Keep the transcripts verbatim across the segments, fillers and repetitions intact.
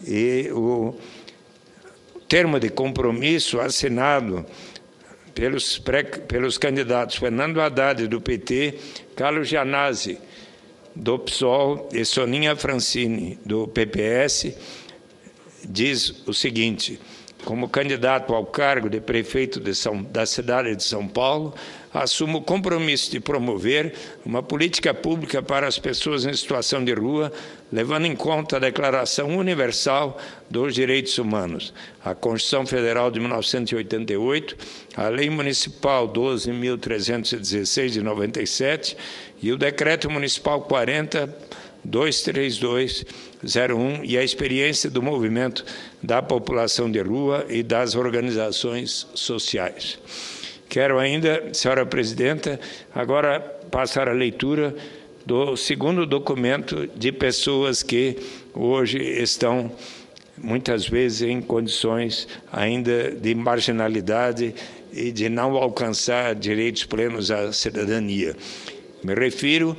E o termo de compromisso assinado pelos, pré, pelos candidatos Fernando Haddad, do P T, Carlos Gianazzi, do P SOL, e Soninha Francini, do P P S, diz o seguinte: como candidato ao cargo de prefeito de São, da cidade de São Paulo, assumo o compromisso de promover uma política pública para as pessoas em situação de rua, levando em conta a Declaração Universal dos Direitos Humanos, a Constituição Federal de mil novecentos e oitenta e oito, a Lei Municipal doze mil trezentos e dezesseis, de noventa e sete, e o Decreto Municipal quarenta mil duzentos e trinta e dois zero um e a experiência do movimento da população de rua e das organizações sociais. Quero ainda, senhora presidenta, agora passar a leitura do segundo documento de pessoas que hoje estão, muitas vezes, em condições ainda de marginalidade e de não alcançar direitos plenos à cidadania. Me refiro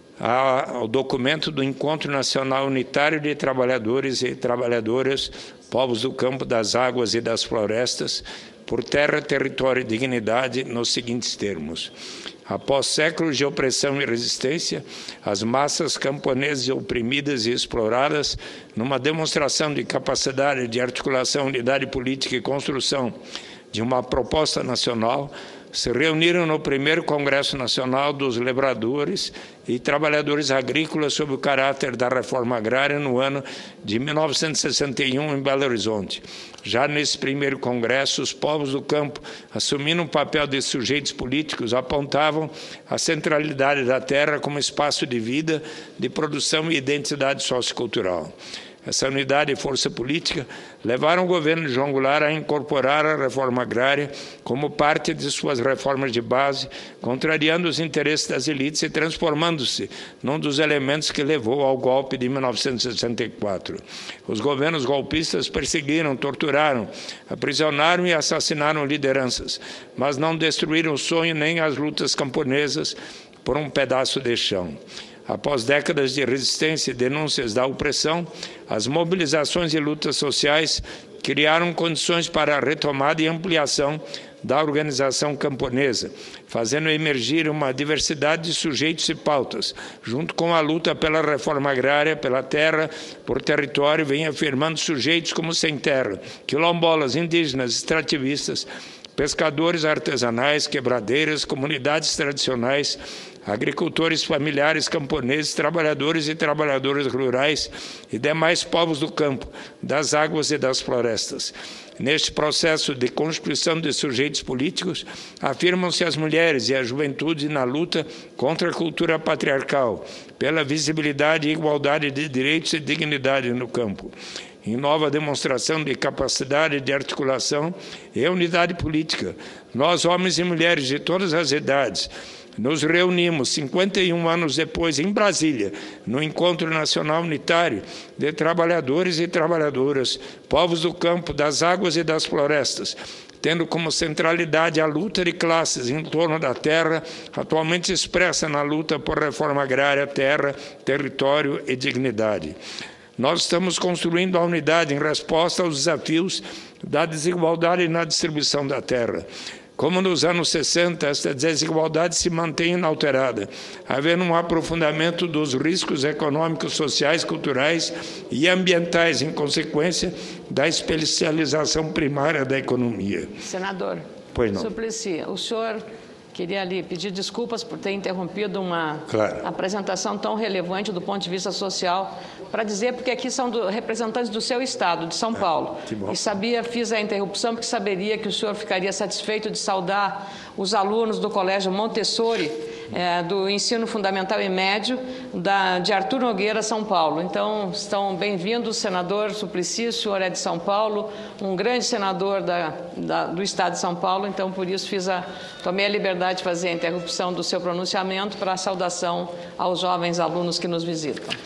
ao documento do Encontro Nacional Unitário de Trabalhadores e Trabalhadoras, Povos do Campo, das Águas e das Florestas, por terra, território e dignidade, nos seguintes termos: após séculos de opressão e resistência, as massas camponesas oprimidas e exploradas, numa demonstração de capacidade de articulação, unidade política e construção de uma proposta nacional, se reuniram no primeiro Congresso Nacional dos Lavradores e Trabalhadores Agrícolas sob o caráter da reforma agrária no ano de mil novecentos e sessenta e um, em Belo Horizonte. Já nesse primeiro congresso, os povos do campo, assumindo um papel de sujeitos políticos, apontavam a centralidade da terra como espaço de vida, de produção e identidade sociocultural. Essa unidade e força política levaram o governo de João Goulart a incorporar a reforma agrária como parte de suas reformas de base, contrariando os interesses das elites e transformando-se num dos elementos que levou ao golpe de mil novecentos e sessenta e quatro. Os governos golpistas perseguiram, torturaram, aprisionaram e assassinaram lideranças, mas não destruíram o sonho nem as lutas camponesas por um pedaço de chão. Após décadas de resistência e denúncias da opressão, as mobilizações e lutas sociais criaram condições para a retomada e ampliação da organização camponesa, fazendo emergir uma diversidade de sujeitos e pautas, junto com a luta pela reforma agrária, pela terra, por território, vem afirmando sujeitos como sem terra, quilombolas, indígenas, extrativistas, pescadores artesanais, quebradeiras, comunidades tradicionais, agricultores familiares, camponeses, trabalhadores e trabalhadoras rurais e demais povos do campo, das águas e das florestas. Neste processo de constituição de sujeitos políticos, afirmam-se as mulheres e a juventude na luta contra a cultura patriarcal, pela visibilidade e igualdade de direitos e dignidade no campo. Em nova demonstração de capacidade de articulação e unidade política, nós, homens e mulheres de todas as idades, nos reunimos cinquenta e um anos depois em Brasília, no Encontro Nacional Unitário de Trabalhadores e Trabalhadoras, povos do campo, das águas e das florestas, tendo como centralidade a luta de classes em torno da terra, atualmente expressa na luta por reforma agrária, terra, território e dignidade. Nós estamos construindo a unidade em resposta aos desafios da desigualdade na distribuição da terra. Como nos anos sessenta, esta desigualdade se mantém inalterada, havendo um aprofundamento dos riscos econômicos, sociais, culturais e ambientais, em consequência da especialização primária da economia. Senador, pois não. Suplicy, o senhor queria ali pedir desculpas por ter interrompido uma claro. apresentação tão relevante do ponto de vista social, para dizer, porque aqui são do, representantes do seu estado, de São ah, Paulo. E sabia, fiz a interrupção, porque saberia que o senhor ficaria satisfeito de saudar os alunos do Colégio Montessori, é, do ensino fundamental e médio, da, de Arthur Nogueira, São Paulo. Então, estão bem-vindos, senador Suplicy, o senhor é de São Paulo, um grande senador da, da, do estado de São Paulo, então, por isso, fiz a, tomei a liberdade de fazer a interrupção do seu pronunciamento para a saudação aos jovens alunos que nos visitam.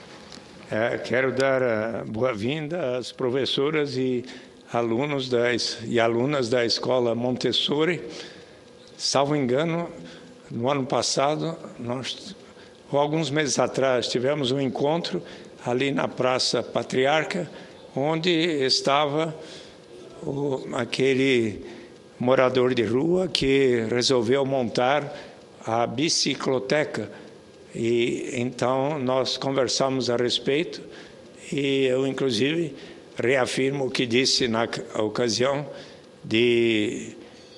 É, quero dar a boa-vinda às professoras e alunos das, e alunas da Escola Montessori. Salvo engano, no ano passado, nós, ou alguns meses atrás, tivemos um encontro ali na Praça Patriarca onde estava o, aquele morador de rua que resolveu montar a bicicloteca. E então nós conversamos a respeito e eu, inclusive, reafirmo o que disse na ocasião de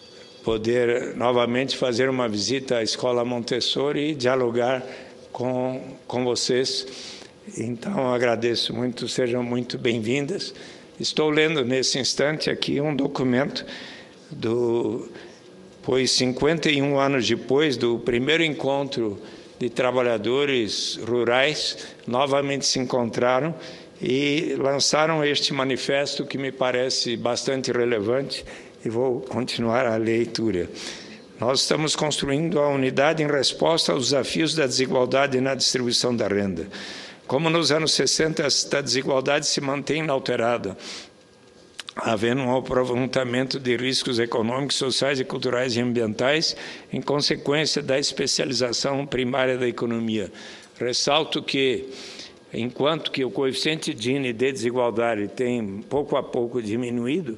poder novamente fazer uma visita à Escola Montessori e dialogar com, com vocês. Então, agradeço muito, sejam muito bem-vindas. Estou lendo nesse instante aqui um documento do, pois cinquenta e um anos depois do primeiro encontro de trabalhadores rurais, novamente se encontraram e lançaram este manifesto que me parece bastante relevante e vou continuar a leitura. Nós estamos construindo a unidade em resposta aos desafios da desigualdade na distribuição da renda. Como nos anos sessenta, esta desigualdade se mantém inalterada, havendo um aprofundamento de riscos econômicos, sociais e culturais e ambientais em consequência da especialização primária da economia. Ressalto que, enquanto que o coeficiente Gini de desigualdade tem pouco a pouco diminuído,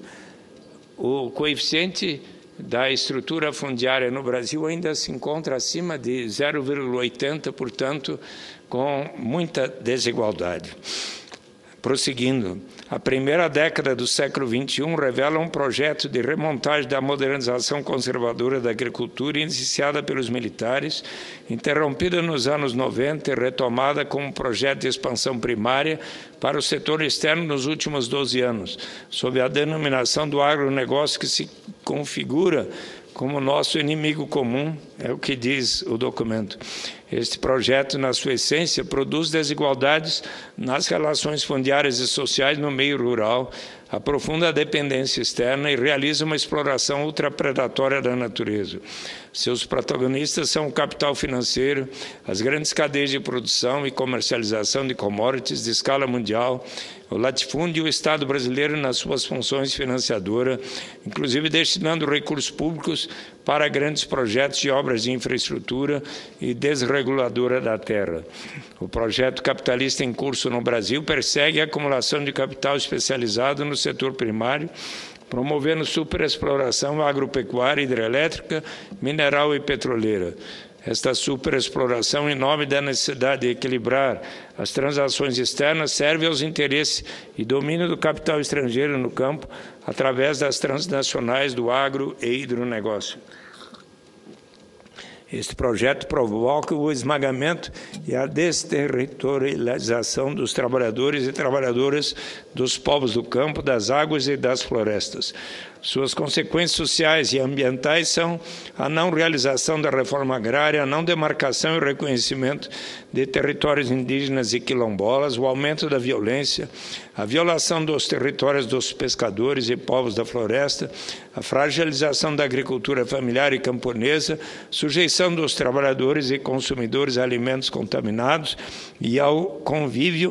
o coeficiente da estrutura fundiária no Brasil ainda se encontra acima de zero vírgula oitenta, portanto, com muita desigualdade. Prosseguindo, a primeira década do século vinte e um revela um projeto de remontagem da modernização conservadora da agricultura iniciada pelos militares, interrompida nos anos noventa e retomada como um projeto de expansão primária para o setor externo nos últimos doze anos, sob a denominação do agronegócio que se configura como nosso inimigo comum, é o que diz o documento. Este projeto, na sua essência, produz desigualdades nas relações fundiárias e sociais no meio rural, aprofunda a dependência externa e realiza uma exploração ultrapredatória da natureza. Seus protagonistas são o capital financeiro, as grandes cadeias de produção e comercialização de commodities de escala mundial, o latifúndio e o Estado brasileiro nas suas funções financiadoras, inclusive destinando recursos públicos para grandes projetos de obras de infraestrutura e desreguladora da terra. O projeto capitalista em curso no Brasil persegue a acumulação de capital especializado no setor primário, promovendo superexploração agropecuária, hidrelétrica, mineral e petroleira. Esta superexploração, em nome da necessidade de equilibrar as transações externas, serve aos interesses e domínio do capital estrangeiro no campo, através das transnacionais do agro e hidronegócio. Este projeto provoca o esmagamento e a desterritorialização dos trabalhadores e trabalhadoras dos povos do campo, das águas e das florestas. Suas consequências sociais e ambientais são a não realização da reforma agrária, a não demarcação e reconhecimento de territórios indígenas e quilombolas, o aumento da violência, a violação dos territórios dos pescadores e povos da floresta, a fragilização da agricultura familiar e camponesa, sujeição dos trabalhadores e consumidores a alimentos contaminados e ao convívio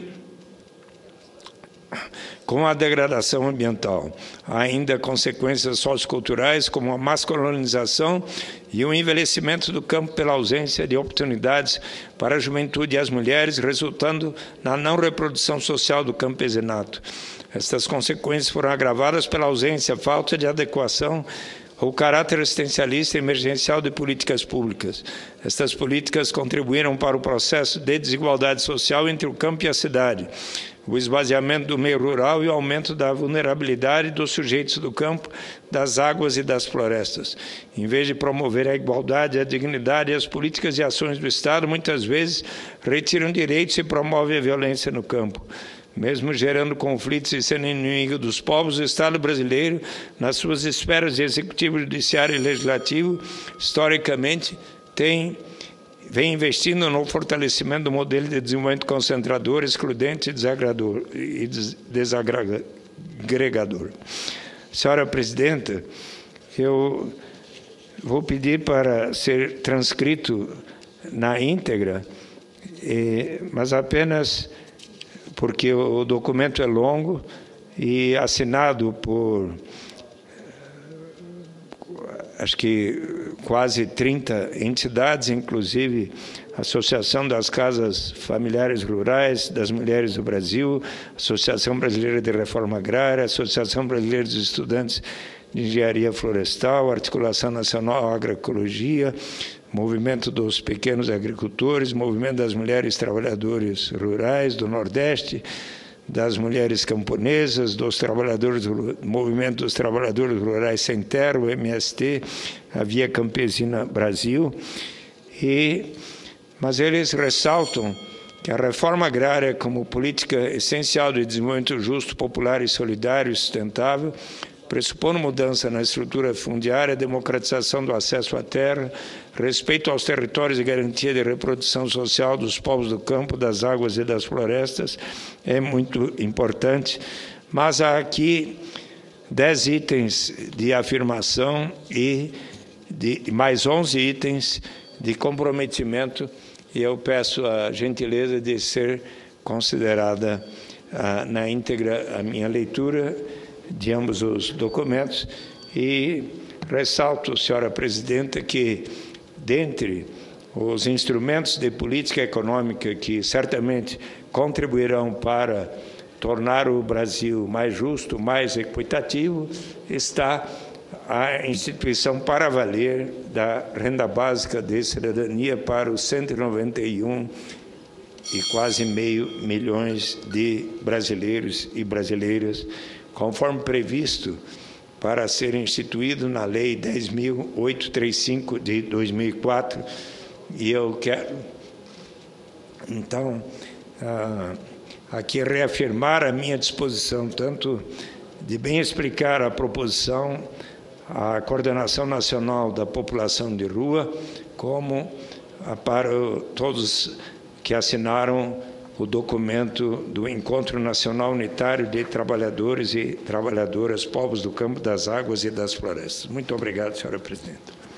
com a degradação ambiental. Há ainda consequências socioculturais, como a masculinização e o envelhecimento do campo pela ausência de oportunidades para a juventude e as mulheres, resultando na não reprodução social do campesinato. Estas consequências foram agravadas pela ausência, falta de adequação ao caráter assistencialista e emergencial de políticas públicas. Estas políticas contribuíram para o processo de desigualdade social entre o campo e a cidade, o esvaziamento do meio rural e o aumento da vulnerabilidade dos sujeitos do campo, das águas e das florestas. Em vez de promover a igualdade, a dignidade e as políticas e ações do Estado, muitas vezes retiram direitos e promovem a violência no campo. Mesmo gerando conflitos e sendo inimigo dos povos, o Estado brasileiro, nas suas esferas de executivo, judiciário e legislativo, historicamente, tem vem investindo no fortalecimento do modelo de desenvolvimento concentrador, excludente e desagregador. E desagregador. Senhora Presidenta, eu vou pedir para ser transcrito na íntegra, mas apenas porque o documento é longo e assinado por, acho que quase trinta entidades, inclusive Associação das Casas Familiares Rurais das Mulheres do Brasil, Associação Brasileira de Reforma Agrária, Associação Brasileira dos Estudantes de Engenharia Florestal, Articulação Nacional Agroecologia, Movimento dos Pequenos Agricultores, Movimento das Mulheres Trabalhadoras Rurais do Nordeste, das Mulheres Camponesas, dos Trabalhadores, Movimento dos Trabalhadores Rurais Sem Terra, o M S T, a Via Campesina Brasil, e, mas eles ressaltam que a reforma agrária como política essencial de desenvolvimento justo, popular e solidário e sustentável pressupondo mudança na estrutura fundiária, democratização do acesso à terra, respeito aos territórios e garantia de reprodução social dos povos do campo, das águas e das florestas, é muito importante. Mas há aqui dez itens de afirmação e de, mais onze itens de comprometimento, e eu peço a gentileza de ser considerada ah, na íntegra a minha leitura de ambos os documentos, e ressalto, senhora presidenta, que dentre os instrumentos de política econômica que certamente contribuirão para tornar o Brasil mais justo, mais equitativo, está a instituição para valer da renda básica de cidadania para os cento e noventa e um e quase meio milhões de brasileiros e brasileiras, conforme previsto para ser instituído na Lei dez mil oitocentos e trinta e cinco de dois mil e quatro, e eu quero, então, aqui reafirmar a minha disposição, tanto de bem explicar a proposição à Coordenação Nacional da População de Rua, como para todos que assinaram o documento do Encontro Nacional Unitário de Trabalhadores e Trabalhadoras, Povos do Campo, das Águas e das Florestas. Muito obrigado, senhora presidenta.